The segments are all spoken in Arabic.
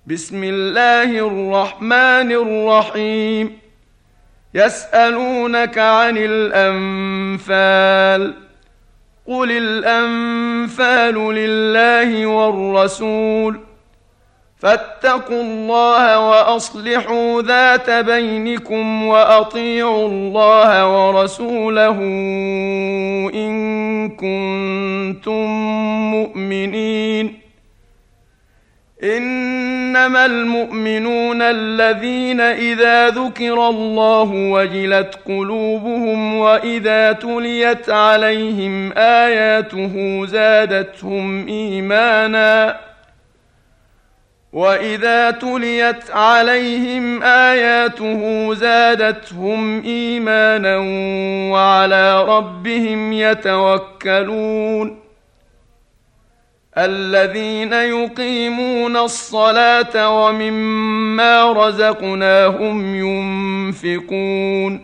بسم الله الرحمن الرحيم. يسألونك عن الأنفال، قل الأنفال لله والرسول، فاتقوا الله وأصلحوا ذات بينكم وأطيعوا الله ورسوله إن كنتم مؤمنين. إنما المؤمنون الذين إذا ذكر الله وجلت قلوبهم وإذا تليت عليهم آياته زادتهم إيمانا وعلى ربهم يتوكلون. الذين يقيمون الصلاة ومما رزقناهم ينفقون،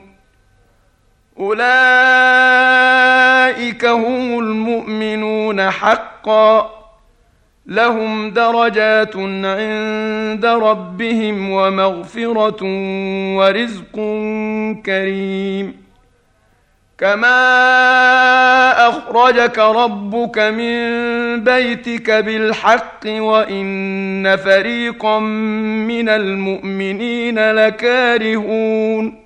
أولئك هم المؤمنون حقا، لهم درجات عند ربهم ومغفرة ورزق كريم. كما أخرجك ربك من بيتك بالحق وإن فريقا من المؤمنين لكارهون.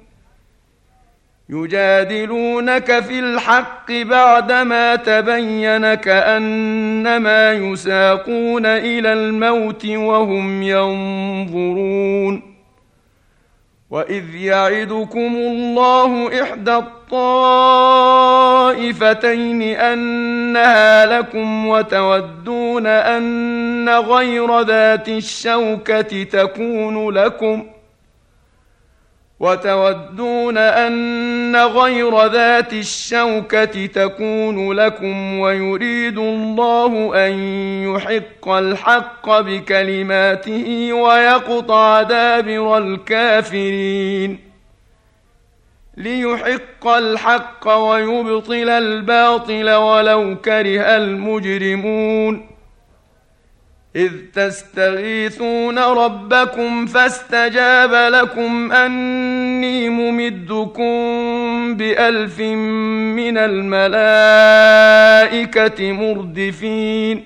يجادلونك في الحق بعدما تبين كأنما يساقون إلى الموت وهم ينظرون. وإذ يعدكم الله إحدى الطائفتين أنها لكم وتودون أن غير ذات الشوكة تكون لكم ويريد الله أن يحق الحق بكلماته ويقطع دابر الكافرين، ليحق الحق ويبطل الباطل ولو كره المجرمون. إذ تستغيثون ربكم فاستجاب لكم أني ممدكم ب1000 من الملائكة مردفين.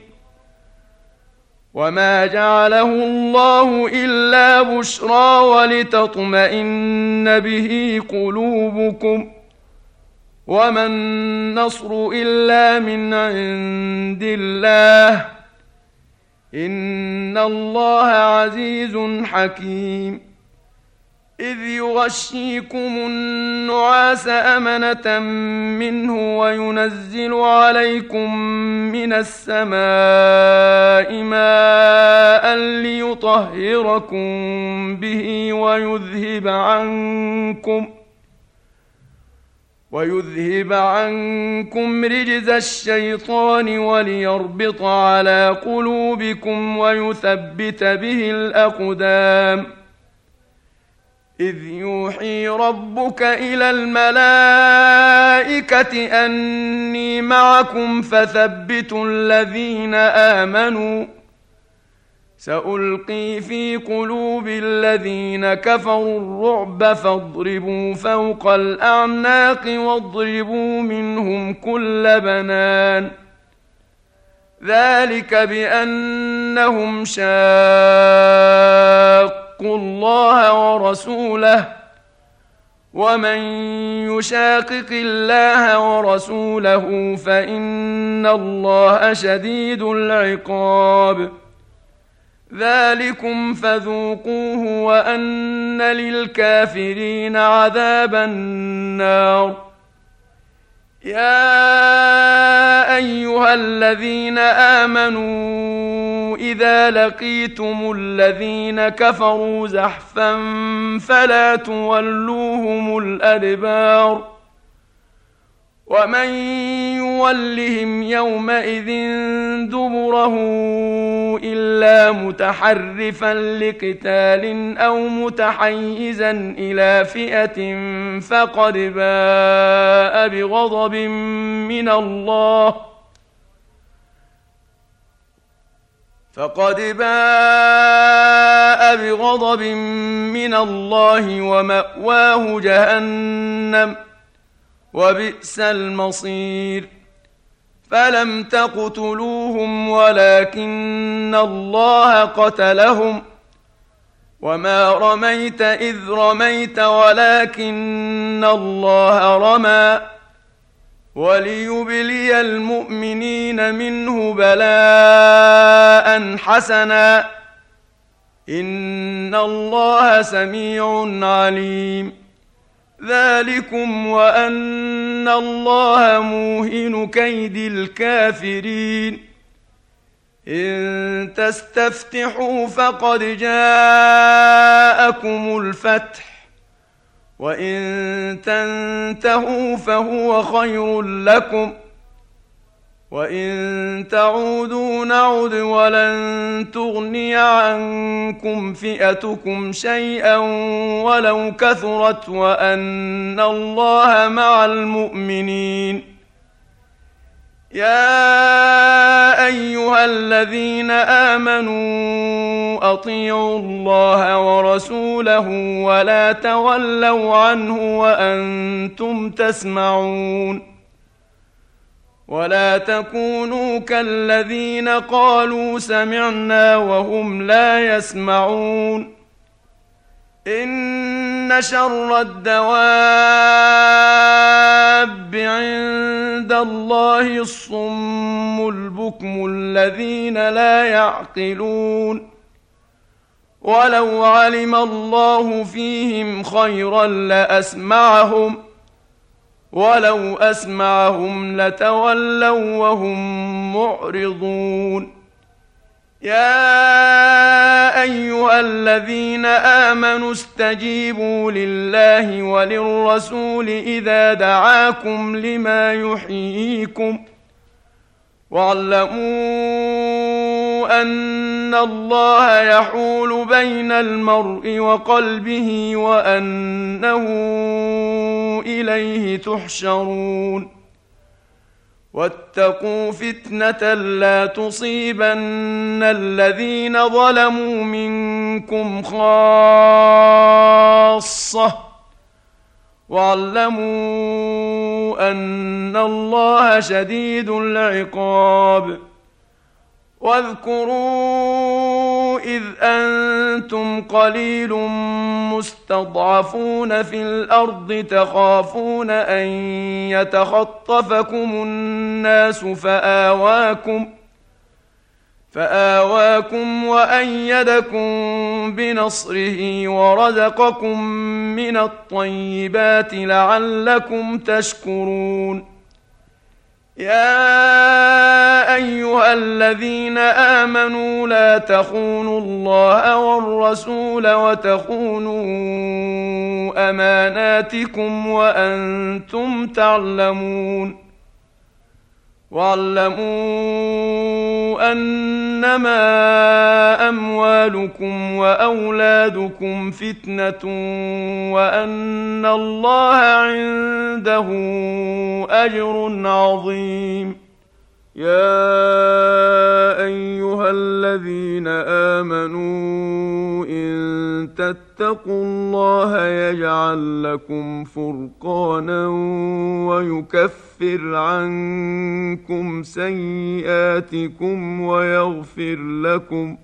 وما جعله الله إلا بشرى ولتطمئن به قلوبكم، وما النصر إلا من عند الله، إن الله عزيز حكيم. إذ يغشيكم النعاس أمنة منه وينزل عليكم من السماء ماء ليطهركم به ويذهب عنكم رجز الشيطان وليربط على قلوبكم ويثبت به الأقدام. إذ يوحي ربك إلى الملائكة أني معكم فثبتوا الذين آمنوا، سألقي في قلوب الذين كفروا الرعب فاضربوا فوق الأعناق واضربوا منهم كل بنان. ذلك بأنهم شاقوا الله ورسوله، ومن يشاقق الله ورسوله فإن الله شديد العقاب. ذلكم فذوقوه وأن للكافرين عذاب النار. يا أيها الذين آمنوا إذا لقيتم الذين كفروا زحفا فلا تولوهم الأدبار، ومن يولهم يومئذ دبره إلا متحرفا لقتال أو متحيزا إلى فئة فقد باء بغضب من الله فقد باء بغضب من الله ومأواه جهنم وبئس المصير. فلم تقتلوهم ولكن الله قتلهم وما رميت إذ رميت ولكن الله رمى وليبلي المؤمنين منه بلاء حسنا إن الله سميع عليم. ذلكم وأن الله موهن كيد الكافرين. إن تستفتحوا فقد جاءكم الفتح وإن تنتهوا فهو خير لكم وإن تعودوا نعد ولن تغني عنكم فئتكم شيئا ولو كثرت وأن الله مع المؤمنين. يا أيها الذين آمنوا أطيعوا الله ورسوله ولا تولوا عنه وأنتم تسمعون. ولا تكونوا كالذين قالوا سمعنا وهم لا يسمعون. إن شر الدواب عند الله الصم البكم الذين لا يعقلون. ولو علم الله فيهم خيرا لأسمعهم ولو أسمعهم لتولوا وهم معرضون. يا أيها الذين آمنوا استجيبوا لله وللرسول إذا دعاكم لما يحييكم واعلموا أن الله يحول بين المرء وقلبه وأنه إليه تحشرون. واتقوا فتنة لا تصيبن الذين ظلموا منكم خاصة واعلموا أن الله شديد العقاب. واذكروا إذ أنتم قليل مستضعفون في الأرض تخافون أن يتخطفكم الناس فآواكم وأيدكم بنصره ورزقكم من الطيبات لعلكم تشكرون. يا أيها الذين آمنوا لا تخونوا الله والرسول وتخونوا أماناتكم وأنتم تعلمون. واعلموا أنما أموالكم وأولادكم فتنة وأن الله عنده أجر عظيم. يا أيها الذين آمنوا إن تتقوا الله يجعل لكم فرقانا ويكفر عنكم سيئاتكم ويغفر لكم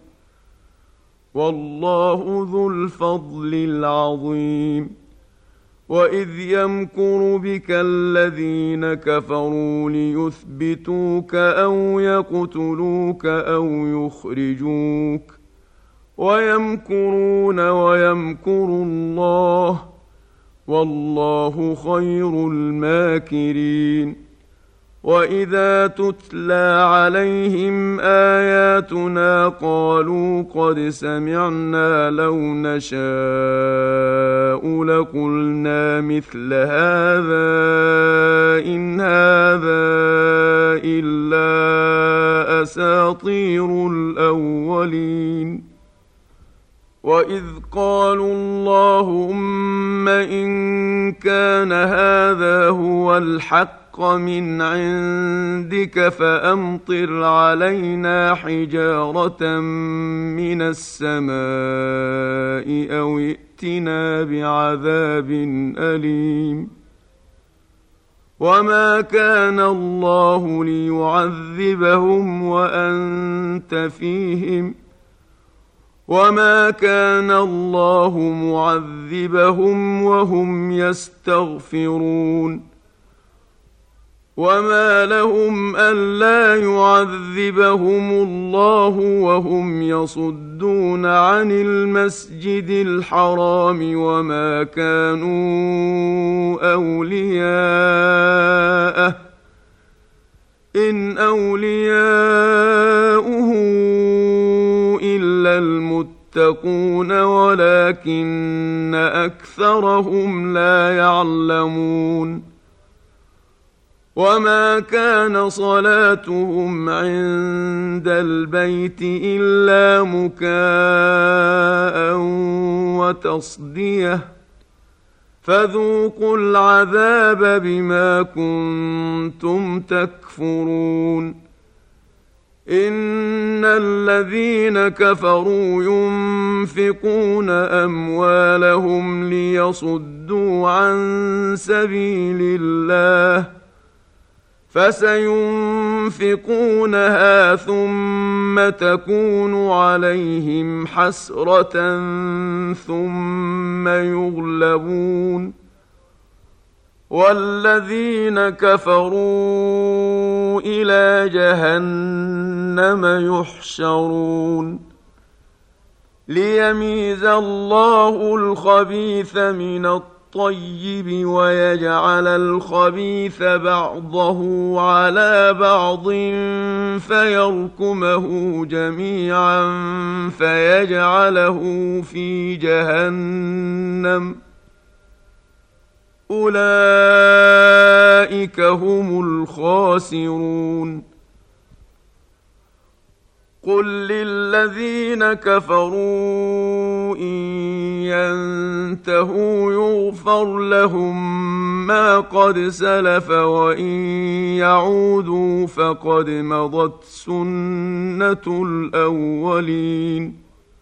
والله ذو الفضل العظيم. وإذ يمكر بك الذين كفروا ليثبتوك أو يقتلوك أو يخرجوك ويمكرون ويمكر الله والله خير الماكرين. وإذا تتلى عليهم آياتنا قالوا قد سمعنا لو نشاء لقلنا مثل هذا إن هذا إلا أساطير الأولين. وإذ قالوا اللهم إن كان هذا هو الحق الحق من عندك فأمطر علينا حجارة من السماء أو ائتنا بعذاب أليم وما كان الله ليعذبهم وأنت فيهم وما كان الله معذبهم وهم يستغفرون وما لهم ألا يعذبهم الله وهم يصدون عن المسجد الحرام وما كانوا أولياءه إن أولياؤه إلا المتقون ولكن أكثرهم لا يعلمون وما كان صلاتهم عند البيت إلا مكاء وتصدية فذوقوا العذاب بما كنتم تكفرون إن الذين كفروا ينفقون أموالهم ليصدوا عن سبيل الله فسينفقونها ثم تكون عليهم حسرة ثم يغلبون والذين كفروا إلى جهنم يحشرون ليميز الله الخبيث من الطيب ويجعل الخبيث بعضه على بعض فيركمه جميعا فيجعله في جهنم أولئك هم الخاسرون قل للذين كفروا إن ينتهوا يغفر لهم ما قد سلف وإن يعودوا فقد مضت سنة الأولين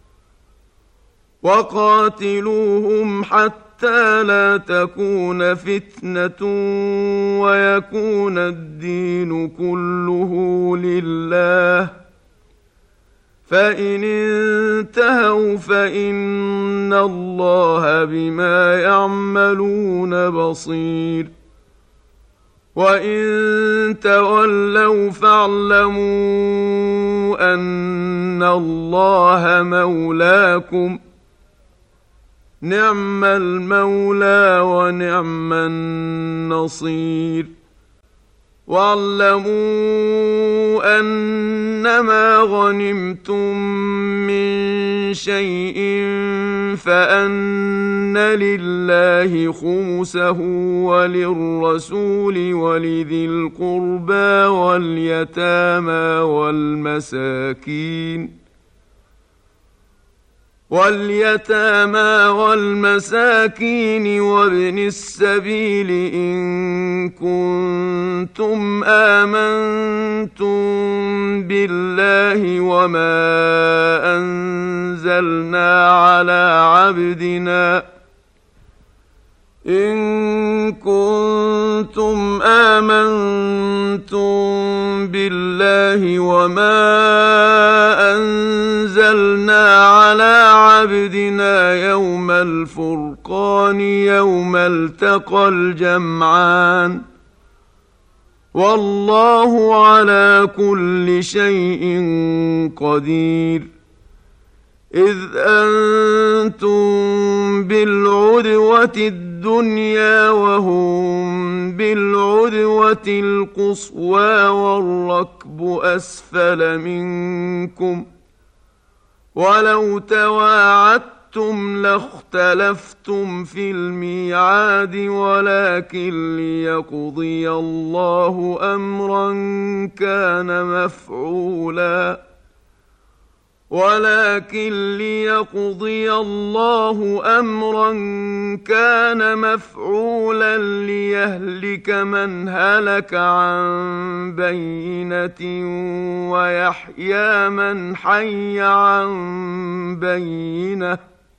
وقاتلوهم حتى لا تكون فتنة ويكون الدين كله لله فإن انتهوا فإن الله بما يعملون بصير وإن تولوا فاعلموا أن الله مولاكم نعم المولى ونعم النصير واعلموا أنما غنمتم من شيء فأن لله خمسه وللرسول ولذي القربى واليتامى والمساكين وابن السبيل إن كنتم آمنتم بالله وما أنزلنا على عبدنا إن كنتم آمنتم بالله وما أنزلنا على عبدنا يوم الفرقان يوم التقى الجمعان والله على كل شيء قدير إذ أنتم بالعدوة الدنيا وهم بالعدوة القصوى والركب أسفل منكم ولو تواعدتم لاختلفتم في الميعاد ولكن ليقضي الله أمرا كان مفعولا ولكن ليقضي الله أمرا كان مفعولا ليهلك من هلك عن بينة ويحيى من حي عن بينة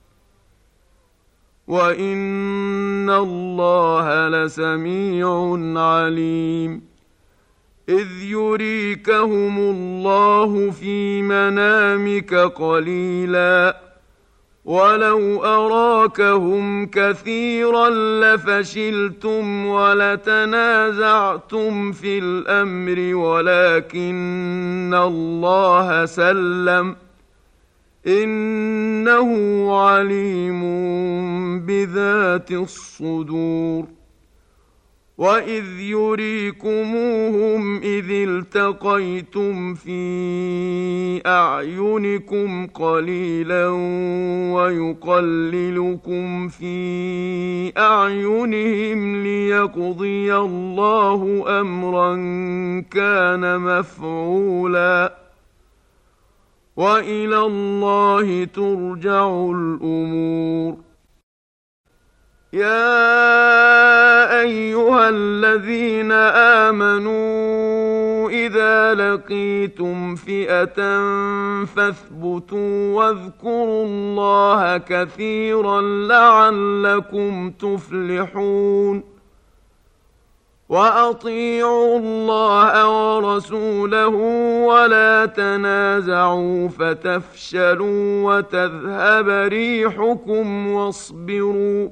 وإن الله لسميع عليم. إذ يريكهم الله في منامك قليلا ولو أراكهم كثيرا لفشلتم ولتنازعتم في الأمر ولكن الله سلم إنه عليم بذات الصدور. وإذ يريكموهم إذ التقيتم في أعينكم قليلا ويقللكم في أعينهم ليقضي الله أمرا كان مفعولا وإلى الله ترجع الأمور. يا أيها الذين آمنوا إذا لقيتم فئة فاثبتوا واذكروا الله كثيرا لعلكم تفلحون. وأطيعوا الله ورسوله ولا تنازعوا فتفشلوا وتذهب ريحكم واصبروا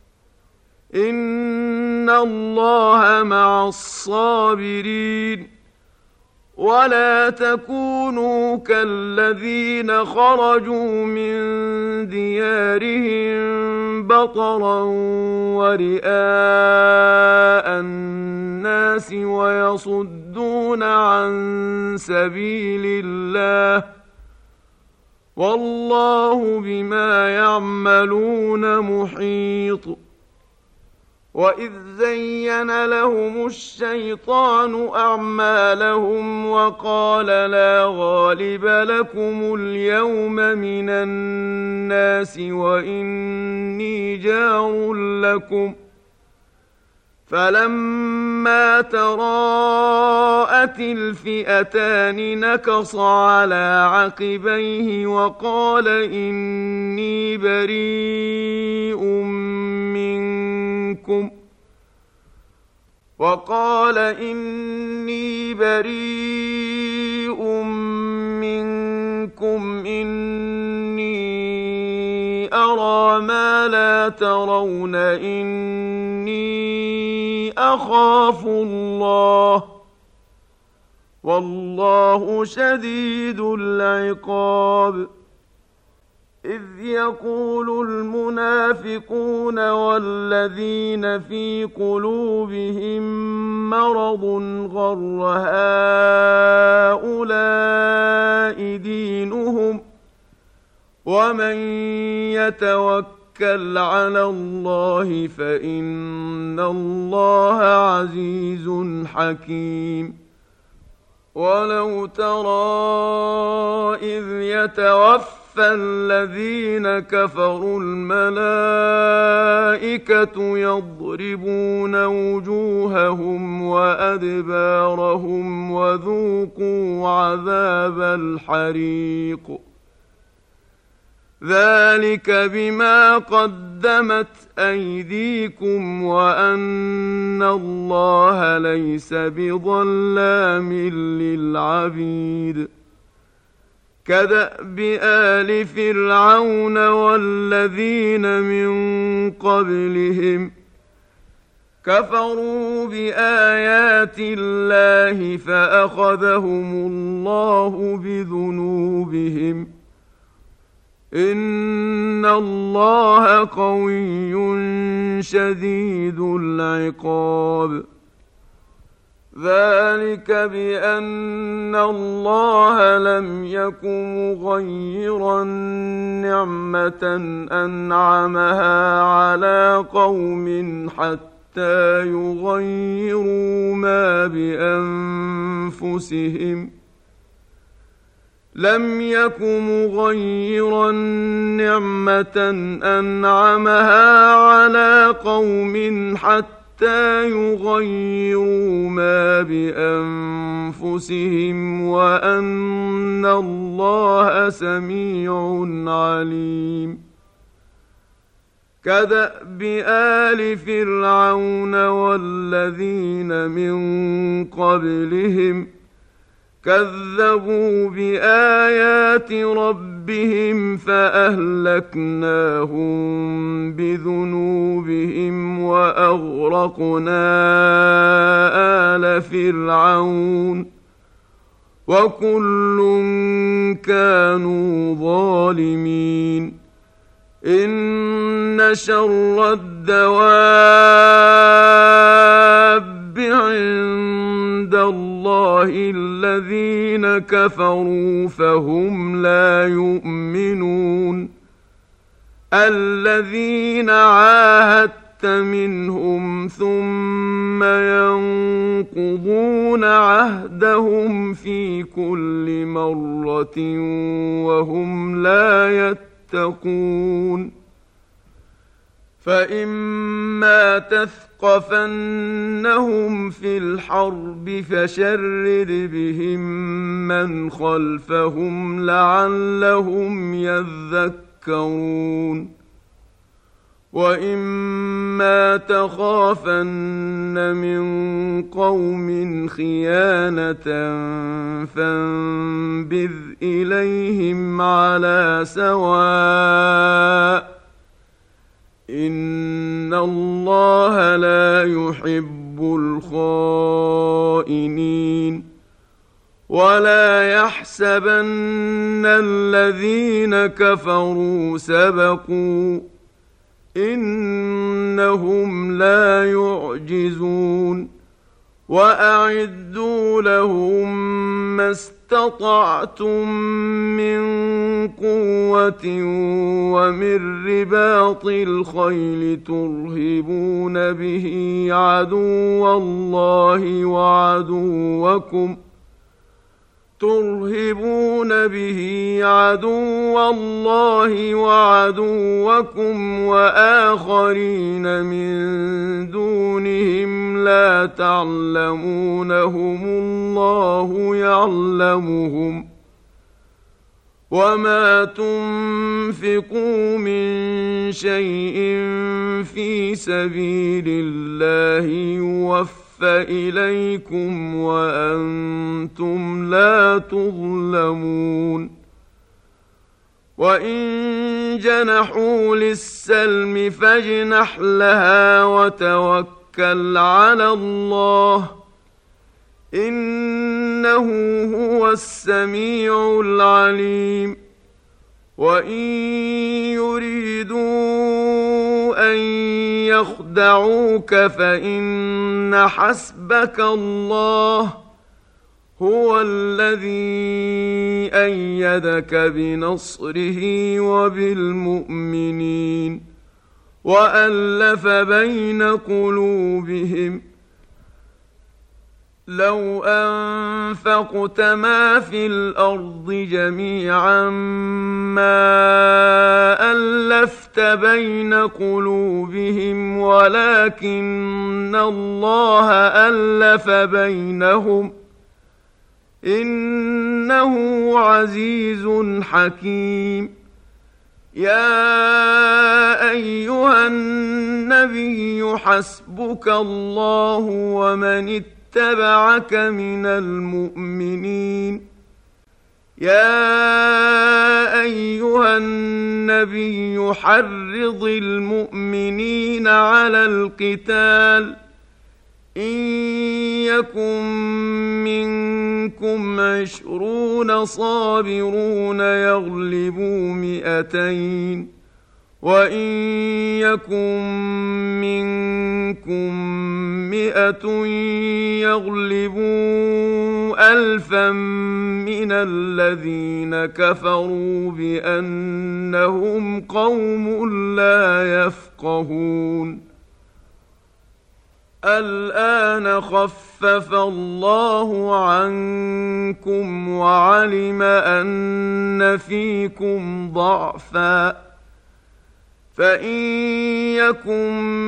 إن الله مع الصابرين. ولا تكونوا كالذين خرجوا من ديارهم بطرا ورئاء الناس ويصدون عن سبيل الله والله بما يعملون محيط. وإذ زين لهم الشيطان أعمالهم وقال لا غالب لكم اليوم من الناس وإني جار لكم فلما تراءت الفئتان نكص على عقبيه وقال إني بريء منكم إني أرى ما لا ترون إني أخاف الله والله شديد العقاب. إذ يقول المنافقون والذين في قلوبهم مرض غر هؤلاء دينهم ومن يتوكل على الله فإن الله عزيز حكيم. ولو ترى إذ يتوفى فالذين كفروا الملائكة يضربون وجوههم وأدبارهم وذوقوا عذاب الحريق ذلك بما قدمت أيديكم وأن الله ليس بظلام للعبيد. كدأب آل فرعون والذين من قبلهم كفروا بآيات الله فأخذهم الله بذنوبهم إن الله قوي شديد العقاب. ذلك بأن الله لم يكن مغيرا نعمة أنعمها على قوم حتى يغيروا ما بأنفسهم لم يك مغيرا نعمة أنعمها على قوم حتى يغيروا ما بأنفسهم وأن الله سميع عليم كدأب آل فرعون والذين من قبلهم كذبوا بآيات ربهم فأهلكناهم بذنوبهم وأغرقنا آل فرعون وكل كانوا ظالمين إن شر الدواب عند الله الذين كفروا فهم لا يؤمنون الذين عاهدت منهم ثم ينقضون عهدهم في كل مرة وهم لا يتقون فإما تثقفنهم في الحرب فشرد بهم من خلفهم لعلهم يذكرون وإما تخافن من قوم خيانة فانبذ إليهم على سواء إن الله لا يحب الخائنين ولا يحسبن الذين كفروا سبقوا إنهم لا يعجزون وأعدوا لهم ما استطعتم من قوة ومن رباط الخيل ترهبون به عدو الله وعدوكم وآخرين من دونهم لا تعلمونهم الله يعلمهم وما تنفقوا من شيء في سبيل الله يوفى إليكم وأنتم لا تظلمون وإن جنحوا للسلم فاجنح لها وتوكل على الله إنه هو السميع العليم وإن يريدوا أن يخدعوك فإن حسبك الله هو الذي أيدك بنصره وبالمؤمنين وألف بين قلوبهم لو أنفقت ما في الأرض جميعا ما ألفت بين قلوبهم ولكن الله ألف بينهم إنه عزيز حكيم يا أيها النبي حسبك الله ومن اتبعك من المؤمنين يا أيها النبي حرض المؤمنين على القتال إن يكن منكم 20 صابرون يغلبوا 200 وإن يكن منكم 100 يغلبوا 1000 من الذين كفروا بأنهم قوم لا يفقهون الآن خفف الله عنكم وعلم أن فيكم ضعفا فإن يكن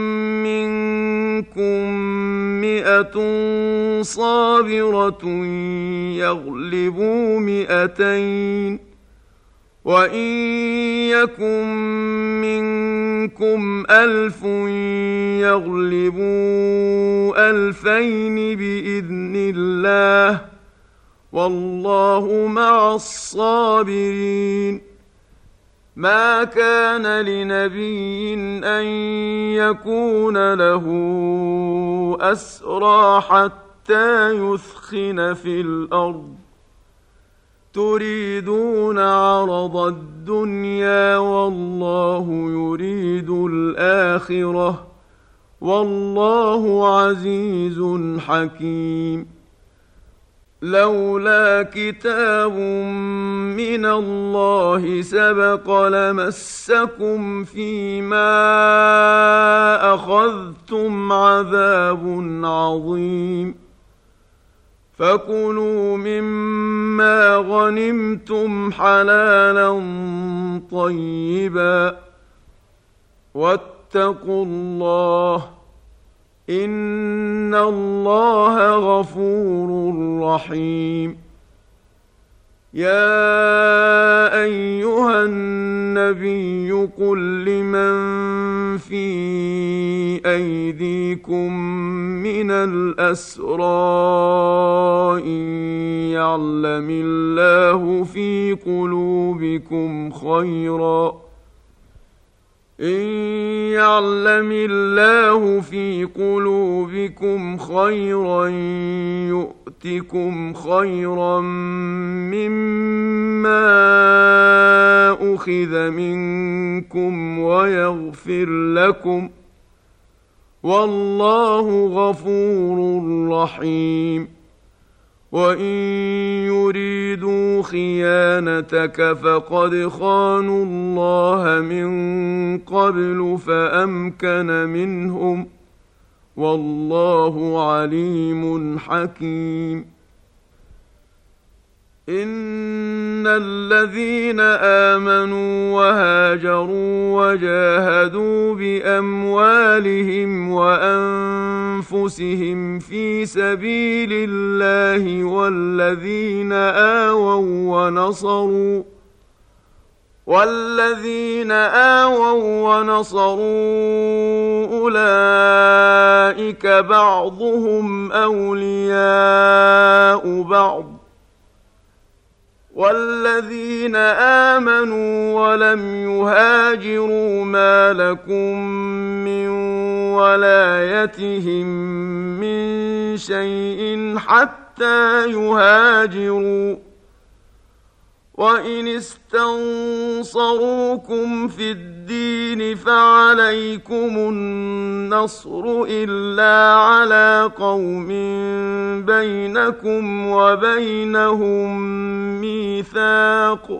منكم 100 صابرة يغلبوا 200 وإن يكن منكم 1000 يغلبوا 2000 بإذن الله والله مع الصابرين. ما كان لنبي أن يكون له أسرى حتى يثخن في الأرض تريدون عرض الدنيا والله يريد الآخرة والله عزيز حكيم. لولا كتاب من الله سبق لمسكم فيما أخذتم عذاب عظيم فكلوا مما غنمتم حلالا طيبا واتقوا الله إن الله غفور رحيم. يا أيها النبي قل لمن في أيديكم من الأسرى إن يعلم الله في قلوبكم خيرا يؤتكم خيرا مما أخذ منكم ويغفر لكم والله غفور رحيم. وإن يريدوا خيانتك فقد خانوا الله من قبل فأمكن منهم والله عليم حكيم. إن الذين آمنوا وهاجروا وجاهدوا بأموالهم وأنفسهم في سبيل الله والذين آووا ونصروا أولئك بعضهم أولياء بعض والذين آمنوا ولم يهاجروا ما لكم من ولايتهم من شيء حتى يهاجروا وإن استنصروكم في الدين فعليكم النصر إلا على قوم بينكم وبينهم ميثاق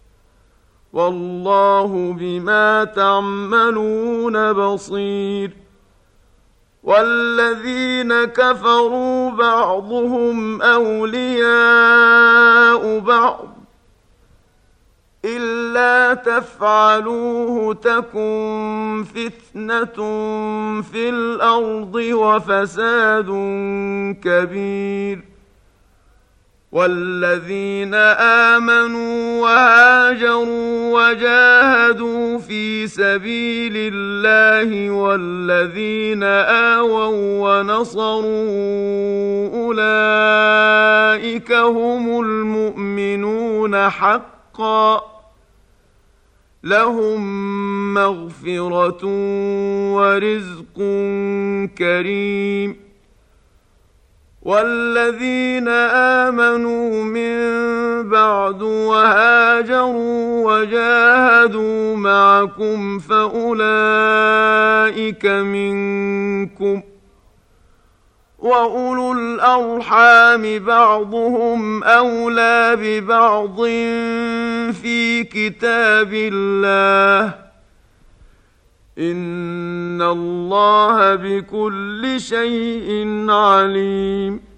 والله بما تعملون بصير. والذين كفروا بعضهم أولياء بعض إلا تفعلوه تكن فتنة في الأرض وفساد كبير. والذين آمنوا وهاجروا وجاهدوا في سبيل الله والذين آووا ونصروا أولئك هم المؤمنون حقا لهم مغفرة ورزق كريم. والذين آمنوا من بعد وهاجروا وجاهدوا معكم فأولئك منكم وأولو الأرحام بعضهم أولى ببعض في كتاب الله إن الله بكل شيء عليم.